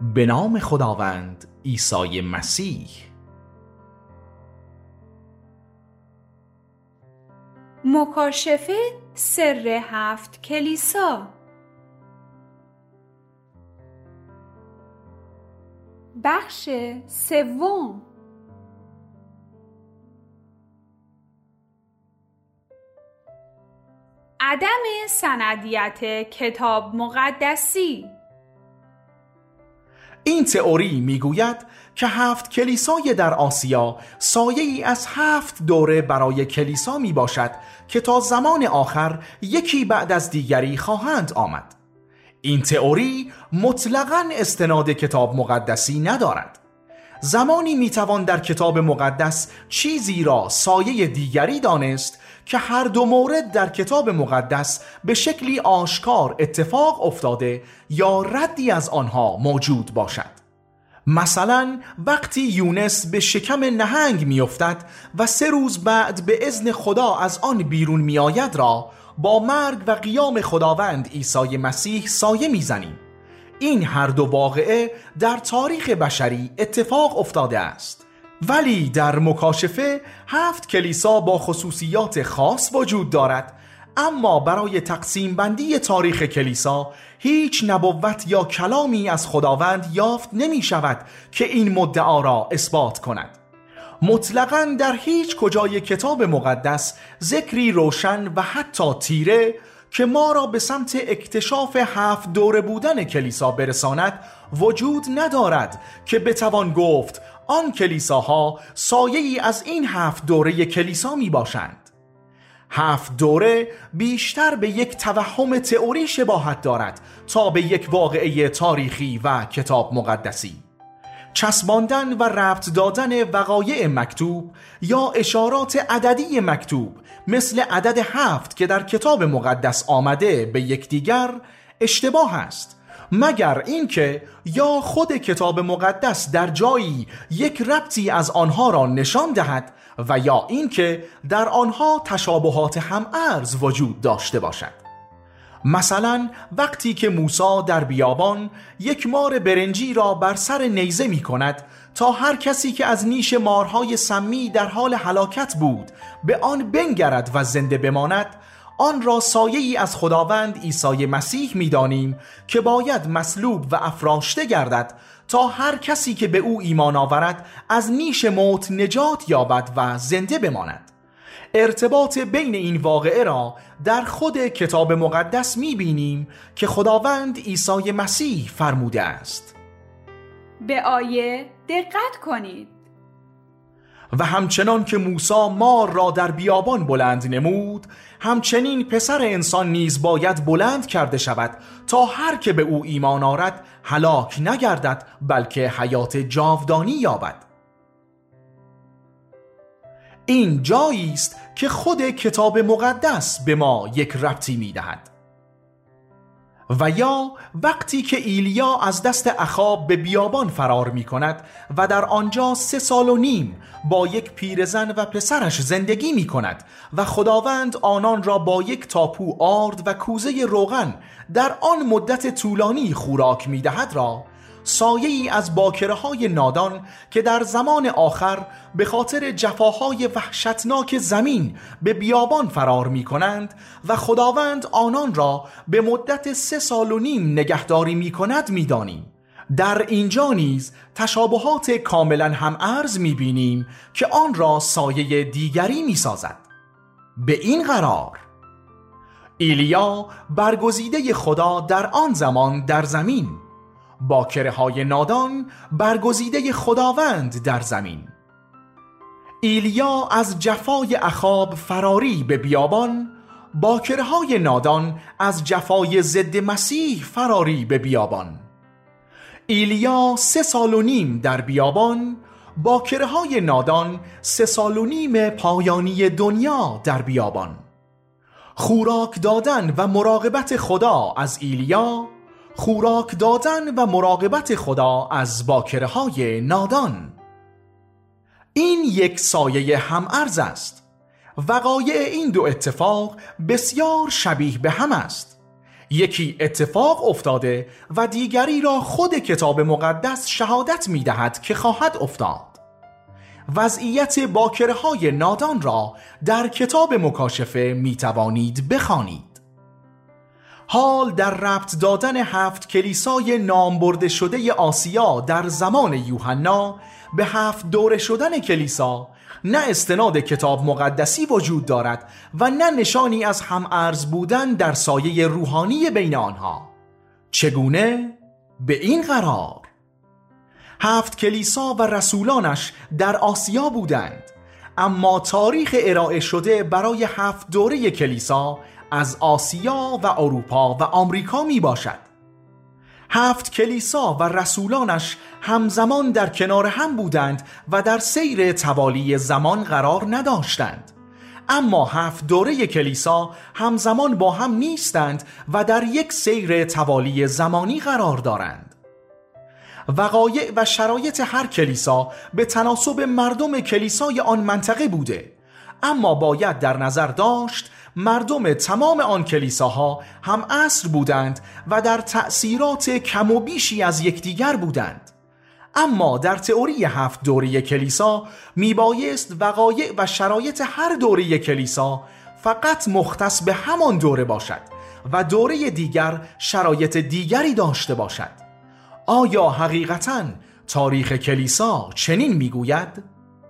به نام خداوند عیسی مسیح. مکاشفه سر 7 کلیسا. بخش سوم. عدم سندیت کتاب مقدسی. این تئوری میگوید که 7 کلیسای در آسیا سایه‌ای از 7 دوره برای کلیسا می باشد که تا زمان آخر یکی بعد از دیگری خواهند آمد. این تئوری مطلقاً استناد کتاب مقدسی ندارد. زمانی میتوان در کتاب مقدس چیزی را سایه دیگری دانست که هر دو مورد در کتاب مقدس به شکلی آشکار اتفاق افتاده یا ردی از آنها موجود باشد. مثلا وقتی یونس به شکم نهنگ میافتد و 3 روز بعد به اذن خدا از آن بیرون میآید را با مرگ و قیام خداوند عیسی مسیح سایه میزنیم. این هر دو واقعه در تاریخ بشری اتفاق افتاده است. ولی در مکاشفه 7 کلیسا با خصوصیات خاص وجود دارد، اما برای تقسیم بندی تاریخ کلیسا هیچ نبوت یا کلامی از خداوند یافت نمی شود که این مدعا را اثبات کند. مطلقاً در هیچ کجای کتاب مقدس ذکری روشن و حتی تیره که ما را به سمت اکتشاف 7 دوره بودن کلیسا برساند وجود ندارد که بتوان گفت آن کلیساها سایه‌ای از این 7 دوره کلیسا می باشند. 7 دوره بیشتر به یک توهم تئوری شباهت دارد تا به یک واقعه تاریخی و کتاب مقدسی. چسباندن و ربط دادن وقایع مکتوب یا اشارات عددی مکتوب مثل عدد 7 که در کتاب مقدس آمده به یکدیگر اشتباه است، مگر اینکه یا خود کتاب مقدس در جایی یک ربطی از آنها را نشان دهد و یا اینکه در آنها تشابهات هم‌ارز وجود داشته باشد. مثلا وقتی که موسی در بیابان یک مار برنجی را بر سر نیزه می کند تا هر کسی که از نیش مارهای سمی در حال هلاکت بود به آن بنگرد و زنده بماند، آن را سایه‌ای از خداوند عیسی مسیح می دانیم که باید مصلوب و افراشته گردد تا هر کسی که به او ایمان آورد از نیش موت نجات یابد و زنده بماند. ارتباط بین این واقعه را در خود کتاب مقدس می‌بینیم که خداوند عیسی مسیح فرموده است. به آیه دقت کنید. و همچنان که موسی مار را در بیابان بلند نمود، همچنین پسر انسان نیز باید بلند کرده شود تا هر که به او ایمان آورد هلاک نگردد بلکه حیات جاودانی یابد. این جایی است که خود کتاب مقدس به ما یک ربطی می‌دهد. و یا وقتی که ایلیا از دست اخاب به بیابان فرار می‌کند و در آنجا 3 سال و نیم با یک پیرزن و پسرش زندگی می‌کند و خداوند آنان را با یک تاپو آرد و کوزه روغن در آن مدت طولانی خوراک می‌دهد را سایه‌ای از باکره‌های نادان که در زمان آخر به خاطر جفاهای وحشتناک زمین به بیابان فرار می‌کنند و خداوند آنان را به مدت 3 سال و نیم نگهداری می‌کند می‌دانیم. در اینجا نیز تشابهات کاملا هم‌ارز می‌بینیم که آن را سایه دیگری می‌سازد. به این قرار ایلیا برگزیده خدا در آن زمان در زمین، باکره‌های نادان برگزیده خداوند در زمین. ایلیا از جفای اخاب فراری به بیابان، باکره‌های نادان از جفای ضد مسیح فراری به بیابان. ایلیا 3 سال و نیم در بیابان، باکره‌های نادان 3 سال و نیم پایانی دنیا در بیابان. خوراک دادن و مراقبت خدا از ایلیا، خوراک دادن و مراقبت خدا از باکره‌های نادان. این یک سایه هم‌ارز است. وقایع این دو اتفاق بسیار شبیه به هم است. یکی اتفاق افتاده و دیگری را خود کتاب مقدس شهادت می دهد که خواهد افتاد. وضعیت باکره‌های نادان را در کتاب مکاشفه می توانید بخوانید. حال در ربط دادن 7 کلیسای نامبرده شده آسیا در زمان یوحنا به 7 دوره شدن کلیسا نه استناد کتاب مقدسی وجود دارد و نه نشانی از هم‌ارز بودن در سایه روحانی بین آنها. چگونه؟ به این قرار: 7 کلیسا و رسولانش در آسیا بودند، اما تاریخ ارائه شده برای 7 دوره کلیسا از آسیا و اروپا و آمریکا می باشد. 7 کلیسا و رسولانش همزمان در کنار هم بودند و در سیر توالی زمان قرار نداشتند، اما 7 دوره کلیسا همزمان با هم نیستند و در یک سیر توالی زمانی قرار دارند. وقایع و شرایط هر کلیسا به تناسب مردم کلیسای آن منطقه بوده، اما باید در نظر داشت مردم تمام آن کلیساها هم عصر بودند و در تأثیرات کم و بیشی از یکدیگر بودند. اما در تئوری 7 دوره کلیسا میبایست وقایع و شرایط هر دوره کلیسا فقط مختص به همان دوره باشد و دوره دیگر شرایط دیگری داشته باشد. آیا حقیقتاً تاریخ کلیسا چنین میگوید؟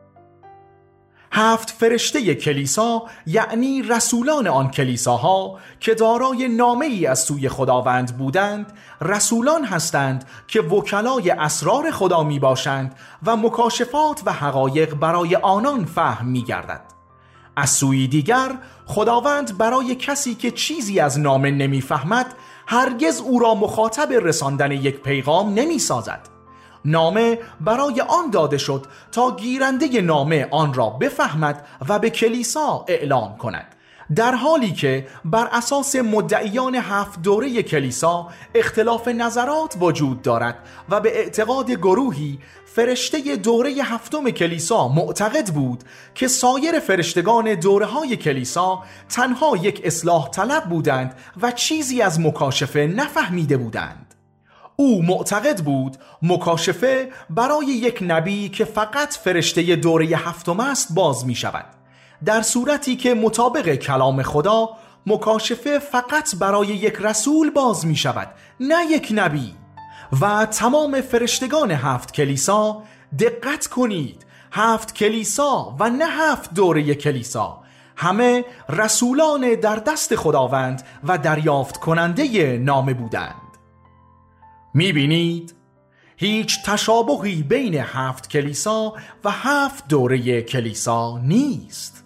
7 فرشته کلیسا یعنی رسولان آن کلیساها که دارای نامه‌ای از سوی خداوند بودند، رسولان هستند که وکلای اسرار خدا می باشند و مکاشفات و حقایق برای آنان فهم می گردد. از سوی دیگر خداوند برای کسی که چیزی از نامه نمی فهمد هرگز او را مخاطب رساندن یک پیغام نمی سازد. نامه برای آن داده شد تا گیرنده نامه آن را بفهمد و به کلیسا اعلام کند، در حالی که بر اساس مدعیان 7 دوره کلیسا اختلاف نظرات وجود دارد و به اعتقاد گروهی فرشته دوره 7 کلیسا معتقد بود که سایر فرشتگان دوره‌های کلیسا تنها یک اصلاح طلب بودند و چیزی از مکاشفه نفهمیده بودند. او معتقد بود مکاشفه برای یک نبی که فقط فرشته دوره 7 است باز می شود، در صورتی که مطابق کلام خدا مکاشفه فقط برای یک رسول باز می شود، نه یک نبی. و تمام فرشتگان 7 کلیسا، دقت کنید، 7 کلیسا و نه 7 دوره کلیسا، همه رسولان در دست خداوند و دریافت کننده نامه بودند. می‌بینید؟ هیچ تشابهی بین 7 کلیسا و 7 دوره کلیسا نیست.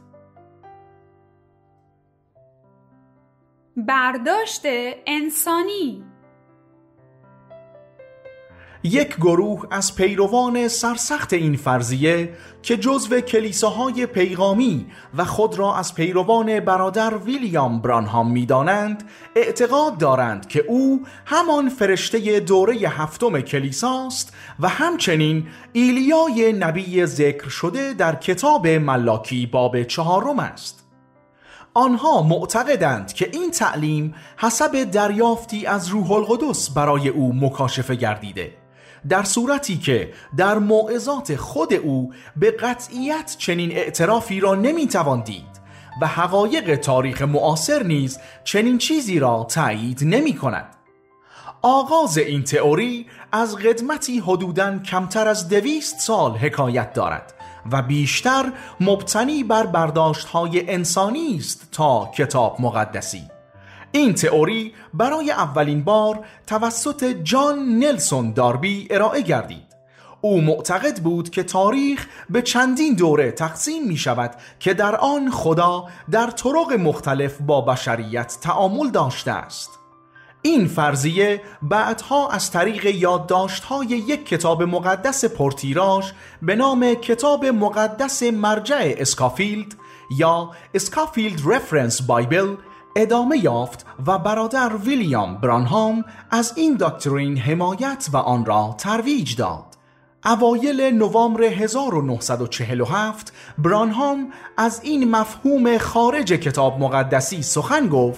برداشت انسانی. یک گروه از پیروان سرسخت این فرضیه که جزو کلیساهای پیغامی و خود را از پیروان برادر ویلیام برانهام می‌دانند، اعتقاد دارند که او همان فرشته دوره 7 کلیساست و همچنین ایلیای نبی ذکر شده در کتاب ملاکی باب 4 است. آنها معتقدند که این تعلیم حسب دریافتی از روح القدس برای او مکاشفه گردیده، در صورتی که در موعظات خود او به قطعیت چنین اعترافی را نمیتوان دید و حقایق تاریخ معاصر نیز چنین چیزی را تایید نمی کند. آغاز این تئوری از قدمتی حدوداً کمتر از 200 سال حکایت دارد و بیشتر مبتنی بر برداشت‌های انسانی است تا کتاب مقدسی. این تئوری برای اولین بار توسط جان نلسون داربی ارائه گردید. او معتقد بود که تاریخ به چندین دوره تقسیم می شود که در آن خدا در طرق مختلف با بشریت تعامل داشته است. این فرضیه بعدها از طریق یادداشت‌های یک کتاب مقدس پرتیراژ به نام کتاب مقدس مرجع اسکافیلد یا اسکافیلد رفرنس بایبل ادامه یافت و برادر ویلیام برانهام از این داکترین حمایت و آن را ترویج داد. اوایل نوامبر 1947 برانهام از این مفهوم خارج کتاب مقدسی سخن گفت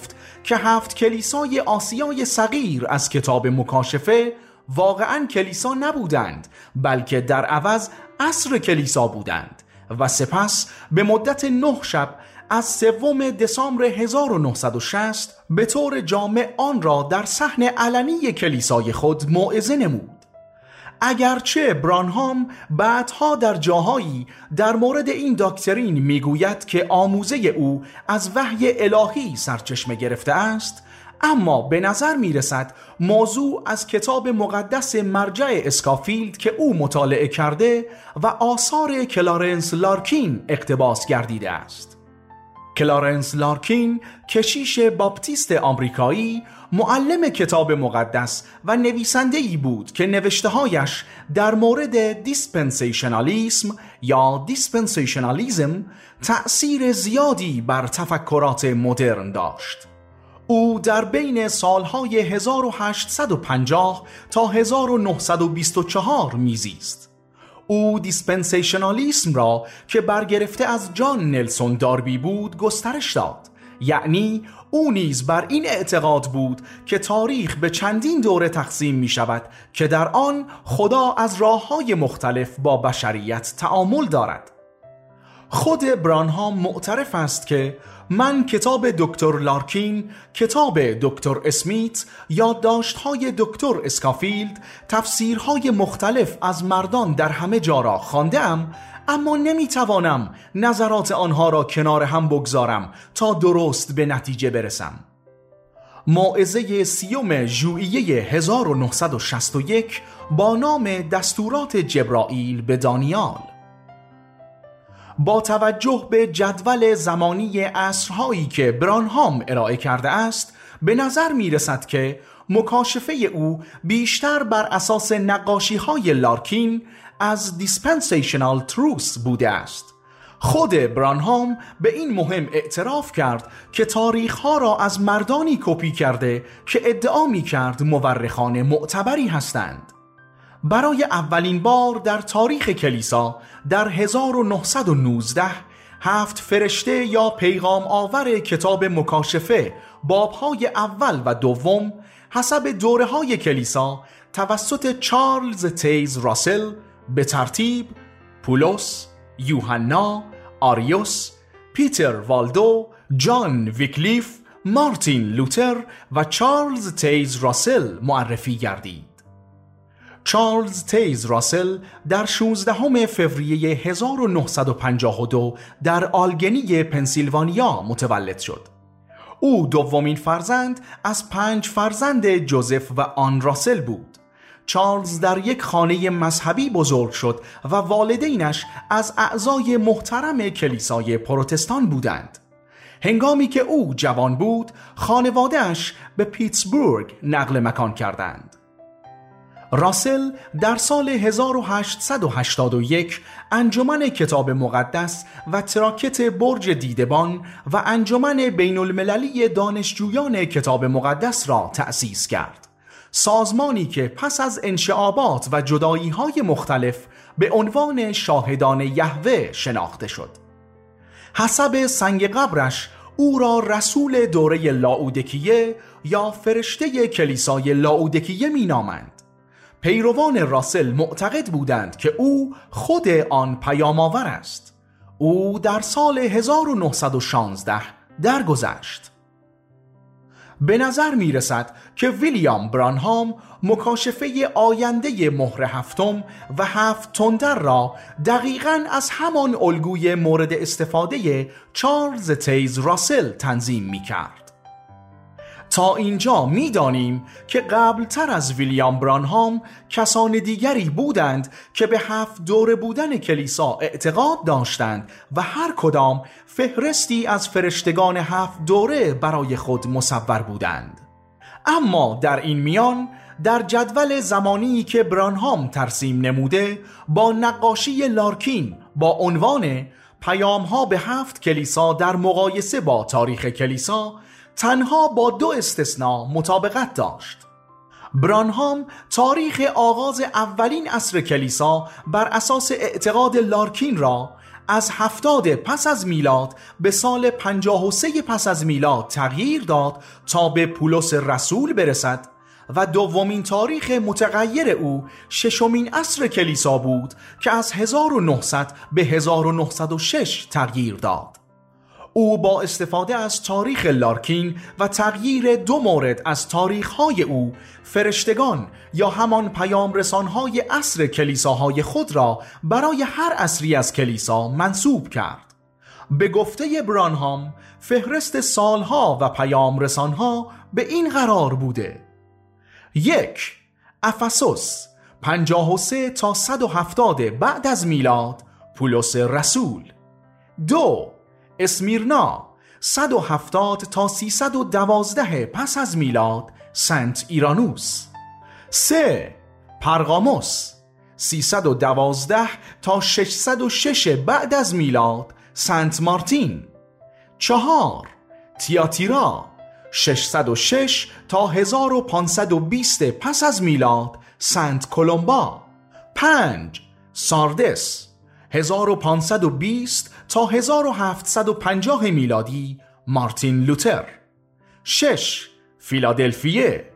که 7 کلیسای آسیای صغیر از کتاب مکاشفه واقعاً کلیسا نبودند، بلکه در عوض عصر کلیسا بودند و سپس به مدت 9 شب از 3 دسامبر 1960 به طور جامع آن را در صحن علنی کلیسای خود موعظه نمود. اگرچه برانهام بعدها در جاهایی در مورد این داکترین میگوید که آموزه او از وحی الهی سرچشمه گرفته است، اما به نظر میرسد موضوع از کتاب مقدس مرجع اسکافیلد که او مطالعه کرده و آثار کلارنس لارکین اقتباس گردیده است. کلارنس لارکین کشیش باپتیست آمریکایی، معلم کتاب مقدس و نویسنده‌ای بود که نوشته‌هایش در مورد دیسپنسیشنالیسم یا دیسپنسیشنالیزم تأثیر زیادی بر تفکرات مدرن داشت. او در بین سالهای 1850 تا 1924 میزیست. او دیسپنسیشنالیسم را که برگرفته از جان نلسون داربی بود گسترش داد، یعنی او نیز بر این اعتقاد بود که تاریخ به چندین دوره تقسیم می شود که در آن خدا از راه‌های مختلف با بشریت تعامل دارد. خود برانهام معترف است که من کتاب دکتر لارکین، کتاب دکتر اسمیت، یادداشت‌های دکتر اسکافیلد، تفسیرهای مختلف از مردان در همه جا را خوانده‌ام، اما نمیتوانم نظرات آنها را کنار هم بگذارم تا درست به نتیجه برسم. موعظه 30 ژوئیه 1961 با نام دستورات جبرائیل به دانیال. با توجه به جدول زمانی عصرهایی که برانهام ارائه کرده است، به نظر می رسد که مکاشفه او بیشتر بر اساس نقاشی‌های لارکین از دیسپنسیشنال تروث بوده است. خود برانهام به این مهم اعتراف کرد که تاریخ‌ها را از مردانی کپی کرده که ادعا می‌کرد مورخان معتبری هستند. برای اولین بار در تاریخ کلیسا در 1919 7 فرشته یا پیغام آور کتاب مکاشفه باب‌های اول و دوم حسب دوره‌های کلیسا توسط چارلز تیز راسل به ترتیب پولس، یوحنا، آریوس، پیتر والدو، جان ویکلیف، مارتین لوتر و چارلز تیز راسل معرفی گردید. چارلز تیز راسل در 16 فوریه 1952 در آلگنی پنسیلوانیا متولد شد. او دومین فرزند از 5 فرزند جوزف و آن راسل بود. چارلز در یک خانه مذهبی بزرگ شد و والدینش از اعضای محترم کلیسای پروتستان بودند. هنگامی که او جوان بود، خانواده‌اش به پیتسبورگ نقل مکان کردند. راسل در سال 1881 انجمن کتاب مقدس و تراکت برج دیدبان و انجمن بین المللی دانشجویان کتاب مقدس را تأسیس کرد، سازمانی که پس از انشعابات و جدایی‌های مختلف به عنوان شاهدان یهوه شناخته شد. حسب سنگ قبرش او را رسول دوره لاودیکیه یا فرشته کلیسای لاودیکیه می نامند. پیروان راسل معتقد بودند که او خود آن پیام آور است. او در سال 1916 درگذشت. به نظر می رسد که ویلیام برانهام مکاشفه آینده مهر هفتم و 7 تندر را دقیقاً از همان الگوی مورد استفاده چارلز تیز راسل تنظیم می کرد. تا اینجا می دانیم که قبلتر از ویلیام برانهام کسان دیگری بودند که به 7 دوره بودن کلیسا اعتقاد داشتند و هر کدام فهرستی از فرشتگان 7 دوره برای خود مصور بودند. اما در این میان در جدول زمانی که برانهام ترسیم نموده با نقاشی لارکین با عنوان پیام‌ها به 7 کلیسا در مقایسه با تاریخ کلیسا تنها با 2 استثناء مطابقت داشت. برانهام تاریخ آغاز اولین عصر کلیسا بر اساس اعتقاد لارکین را از 70 پس از میلاد به سال 53 پس از میلاد تغییر داد تا به پولس رسول برسد و دومین تاریخ متغیر او ششمین عصر کلیسا بود که از 1900 به 1906 تغییر داد. او با استفاده از تاریخ لارکین و تغییر 2 مورد از تاریخ‌های او فرشتگان یا همان پیام رسان‌های عصر کلیساهای خود را برای هر عصری از کلیسا منسوب کرد. به گفته برانهام فهرست سالها و پیام رسان‌ها به این قرار بوده: 1. افسوس 53 تا 170 بعد از میلاد پولس رسول. 2. اسمیرنا 170 تا 312 پس از میلاد سنت ایرانوس. 3. پرگاموس 312 تا 606 بعد از میلاد سنت مارتین. 4. تیاتیرا 606 تا 1520 پس از میلاد سنت کولومبا. 5. ساردس 1520 تا 1750 میلادی مارتین لوتر. 6. فیلادلفیه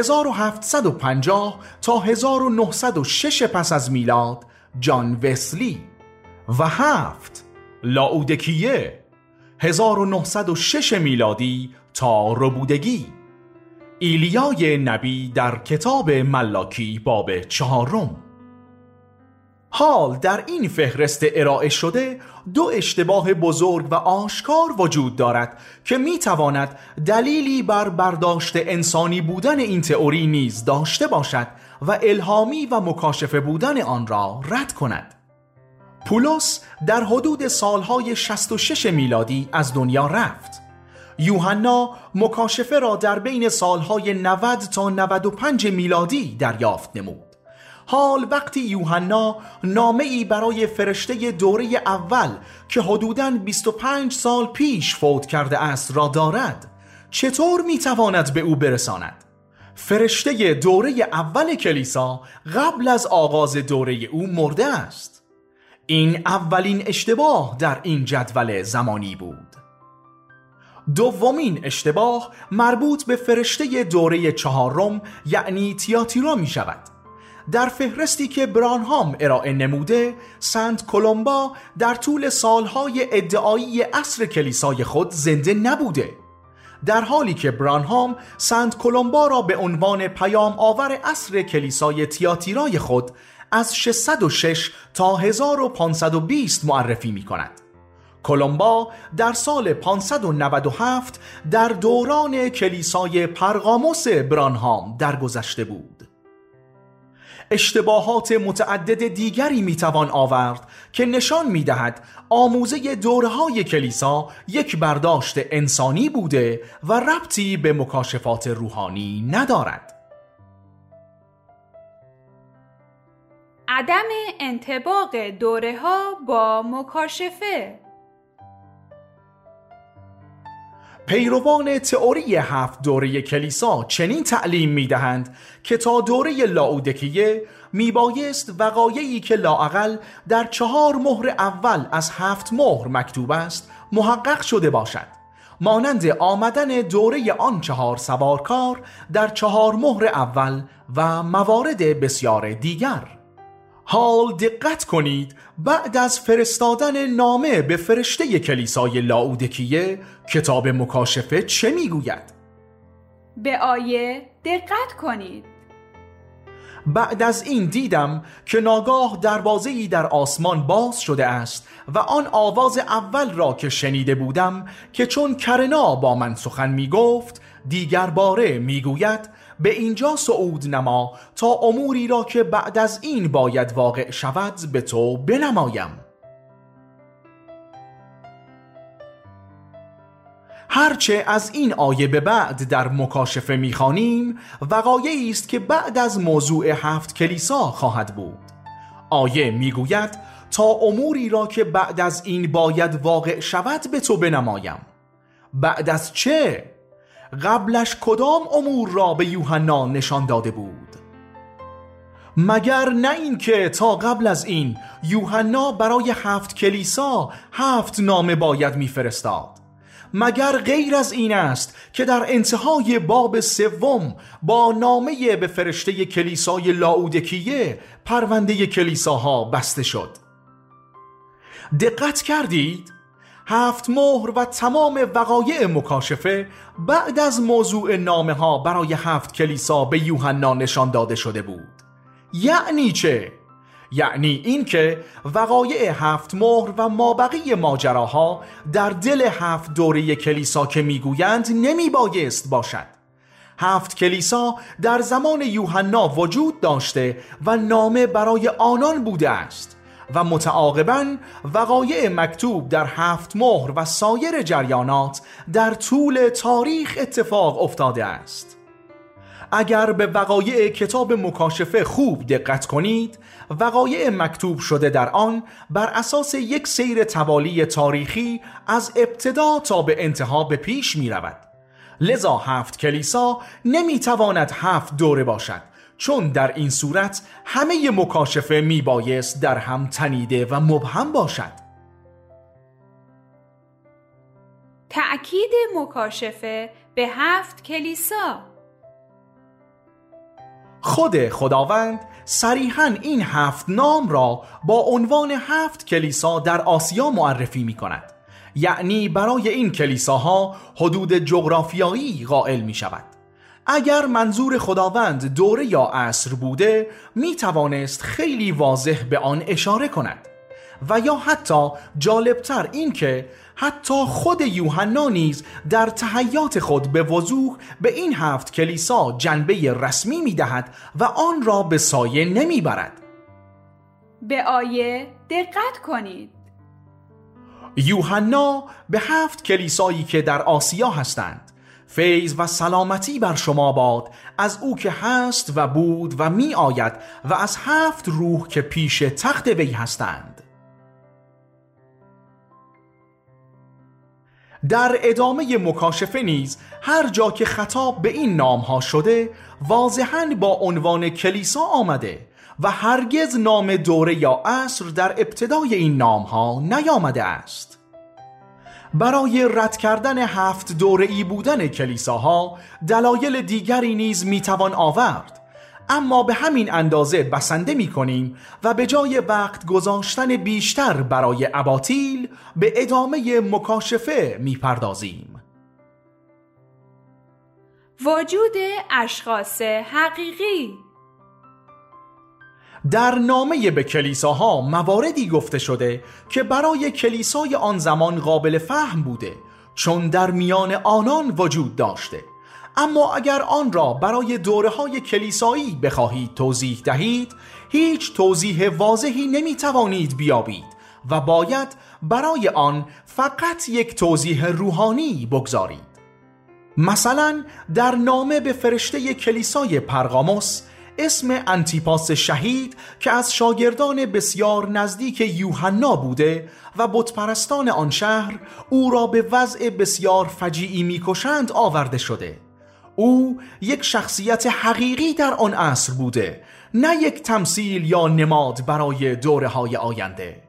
1750 تا 1906 پس از میلاد جان وسلی. و 7. لاودیکیه 1906 میلادی تا ربودگی. ایلیای نبی در کتاب ملاکی باب 4. حال در این فهرست ارائه شده 2 اشتباه بزرگ و آشکار وجود دارد که می تواند دلیلی بر برداشت انسانی بودن این تئوری نیز داشته باشد و الهامی و مکاشفه بودن آن را رد کند. پولس در حدود سالهای 66 میلادی از دنیا رفت. یوحنا مکاشفه را در بین سالهای 90 تا 95 میلادی دریافت نمود. حال وقتی یوحنا نامه‌ای برای فرشته دوره اول که حدوداً 25 سال پیش فوت کرده است را دارد، چطور میتواند به او برساند؟ فرشته دوره اول کلیسا قبل از آغاز دوره او مرده است. این اولین اشتباه در این جدول زمانی بود. دومین اشتباه مربوط به فرشته دوره 4 یعنی تیاتیرا می شود. در فهرستی که برانهام ارائه نموده، سنت کولومبا در طول سالهای ادعایی عصر کلیسای خود زنده نبوده، در حالی که برانهام سنت کولومبا را به عنوان پیام آور عصر کلیسای تیاتیرای خود از 606 تا 1520 معرفی می کند. کولومبا در سال 597 در دوران کلیسای پرگاموس برانهام درگذشته بود. اشتباهات متعدد دیگری میتوان آورد که نشان میدهد آموزه دوره‌های کلیسا یک برداشت انسانی بوده و ربطی به مکاشفات روحانی ندارد. عدم انطباق دوره‌ها با مکاشفه. پیروان تئوری 7 دوره کلیسا چنین تعلیم می‌دهند که تا دوره لاودیکیه میبایست وقایعی که لااقل در 4 مهر اول از 7 مهر مکتوب است محقق شده باشد، مانند آمدن دوره آن 4 سوارکار در 4 مهر اول و موارد بسیار دیگر. حال دقت کنید بعد از فرستادن نامه به فرشته کلیسای لاودیکیه کتاب مکاشفه چه میگوید؟ به آیه دقت کنید. بعد از این دیدم که ناگاه دروازه‌ای در آسمان باز شده است و آن آواز اول را که شنیده بودم که چون کرنا با من سخن می گفت دیگر باره می گوید به اینجا صعود نما تا اموری را که بعد از این باید واقع شود به تو بنمایم. هرچه از این آیه به بعد در مکاشفه می‌خوانیم وقایعی است که بعد از موضوع 7 کلیسا خواهد بود. آیه میگوید تا اموری را که بعد از این باید واقع شود به تو بنمایم. بعد از چه؟ قبلش کدام امور را به یوحنا نشان داده بود؟ مگر نه این که تا قبل از این یوحنا برای 7 کلیسا 7 نامه باید میفرستاد؟ مگر غیر از این است که در انتهای باب 3 با نامه به فرشته کلیسای لاودیکیه پرونده کلیساها بسته شد؟ دقت کردید؟ 7 مهر و تمام وقایع مکاشفه بعد از موضوع نامه ها برای 7 کلیسا به یوحنا نشان داده شده بود. یعنی چه؟ یعنی این که وقایع 7 مهر و مابقی ماجراها در دل 7 دوره کلیسا که میگویند نمی بایست باشد. 7 کلیسا در زمان یوحنا وجود داشته و نامه برای آنان بوده است و متعاقباً وقایع مکتوب در 7 مهر و سایر جریانات در طول تاریخ اتفاق افتاده است. اگر به وقایع کتاب مکاشفه خوب دقت کنید، وقایع مکتوب شده در آن بر اساس یک سیر توالی تاریخی از ابتدا تا به انتها به پیش می رود. لذا 7 کلیسا نمی تواند 7 دوره باشد، چون در این صورت همه مکاشفه می بایست در هم تنیده و مبهم باشد. تأکید مکاشفه به 7 کلیسا. خود خداوند صریحاً این 7 نام را با عنوان 7 کلیسا در آسیا معرفی می کند. یعنی برای این کلیساها حدود جغرافیایی قائل می شود. اگر منظور خداوند دوره یا عصر بوده، می توانست خیلی واضح به آن اشاره کند. و یا حتی جالبتر این که حتی خود یوحنا نیز در تحیات خود به وضوح به این 7 کلیسا جنبه رسمی می دهد و آن را به سایه نمی برد. به آیه دقت کنید. یوحنا به 7 کلیسایی که در آسیا هستند: فیض و سلامتی بر شما باد از او که هست و بود و می آید و از 7 روح که پیش تخت وی هستند. در ادامه مکاشفه نیز هر جا که خطاب به این نام ها شده واضحاً با عنوان کلیسا آمده و هرگز نام دوره یا عصر در ابتدای این نام ها نیامده است. برای رد کردن 7 دوره‌ای بودن کلیساها دلایل دیگری نیز میتوان آورد، اما به همین اندازه بسنده میکنیم و به جای وقت گذاشتن بیشتر برای اباطیل به ادامه مکاشفه میپردازیم. وجود اشخاص حقیقی. در نامه به کلیساها مواردی گفته شده که برای کلیسای آن زمان قابل فهم بوده، چون در میان آنان وجود داشته. اما اگر آن را برای دوره‌های کلیسایی بخواهید توضیح دهید، هیچ توضیح واضحی نمیتوانید بیابید و باید برای آن فقط یک توضیح روحانی بگذارید. مثلا در نامه به فرشته کلیسای پرگاموس اسم انتیپاس شهید که از شاگردان بسیار نزدیک یوحنا بوده و بتپرستان آن شهر او را به وضع بسیار فجیعی میکشند آورده شده. او یک شخصیت حقیقی در آن عصر بوده، نه یک تمثیل یا نماد برای دوره‌های آینده.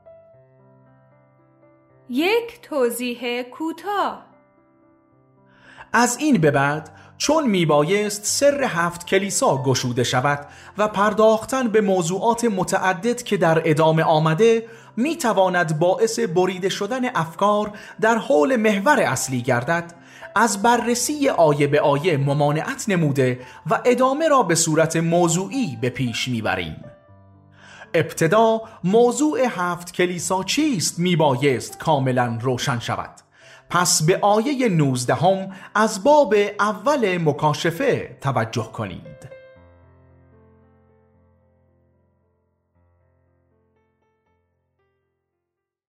یک توضیح کوتاه. از این به بعد چون میبایست سر 7 کلیسا گشوده شود و پرداختن به موضوعات متعدد که در ادامه آمده میتواند باعث بریده شدن افکار در حول محور اصلی گردد، از بررسی آیه به آیه ممانعت نموده و ادامه را به صورت موضوعی به پیش میبریم. ابتدا موضوع 7 کلیسا چیست میبایست کاملا روشن شود. پس به آیه 19 از باب اول مکاشفه توجه کنید.